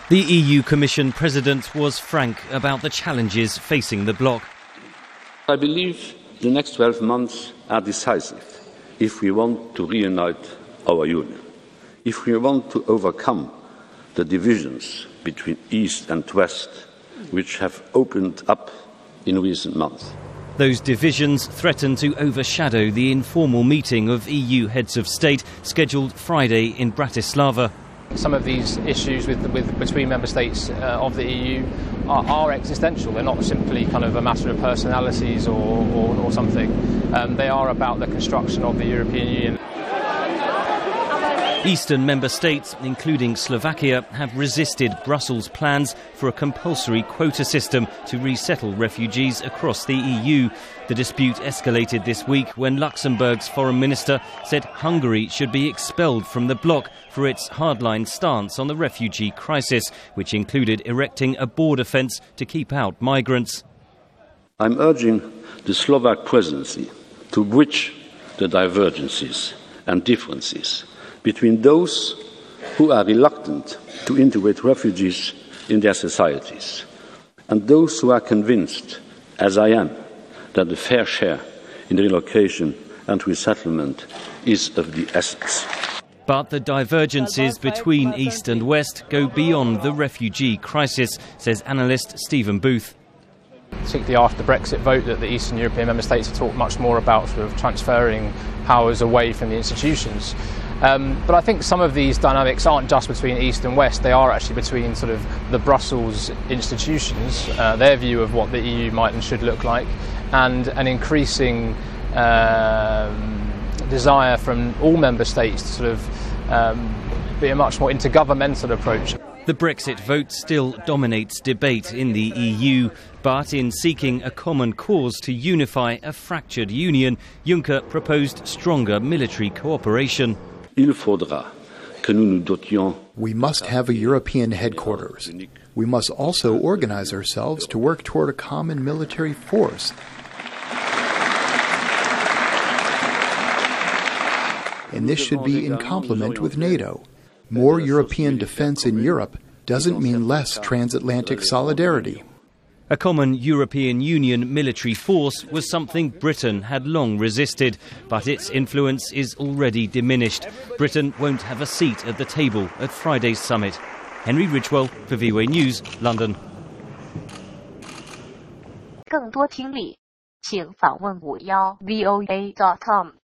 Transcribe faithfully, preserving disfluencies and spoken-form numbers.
The E U Commission President was frank about the challenges facing the bloc. I believe the next twelve months are decisive if we want to reunite our Union, if we want to overcome the divisions between East and West which have opened up in recent months. Those divisions threaten to overshadow the informal meeting of E U heads of state scheduled Friday in Bratislava. Some of these issues with, with, between member states uh, of the E U are, are existential. They're not simply kind of a matter of personalities or, or, or something. Um, they are about the construction of the European Union. Eastern member states, including Slovakia, have resisted Brussels' plans for a compulsory quota system to resettle refugees across the E U. The dispute escalated this week when Luxembourg's foreign minister said Hungary should be expelled from the bloc for its hardline stance on the refugee crisis, which included erecting a border fence to keep out migrants. I'm urging the Slovak presidency to bridge the divergences and differences between those who are reluctant to integrate refugees in their societies and those who are convinced, as I am, that a fair share in relocation and resettlement is of the essence. But the divergences between East and West go beyond the refugee crisis, says analyst Stephen Booth. Particularly after the Brexit vote, that the Eastern European member states have talked much more about sort of transferring powers away from the institutions. Um, but I think some of these dynamics aren't just between East and West, they are actually between sort of the Brussels institutions, uh, their view of what the E U might and should look like, and an increasing um, desire from all member states to sort of um, be a much more intergovernmental approach. The Brexit vote still dominates debate in the E U, but in seeking a common cause to unify a fractured union, Juncker proposed stronger military cooperation. Il faudra que nous nous dotions. We must have a European headquarters. We must also organize ourselves to work toward a common military force. And this should be in complement with NATO. More European defense in Europe doesn't mean less transatlantic solidarity. A common European Union military force was something Britain had long resisted, but its influence is already diminished. Britain won't have a seat at the table at Friday's summit. Henry Ridgwell for V O A News, London. 更多听力，请访问五幺 V O A dot com。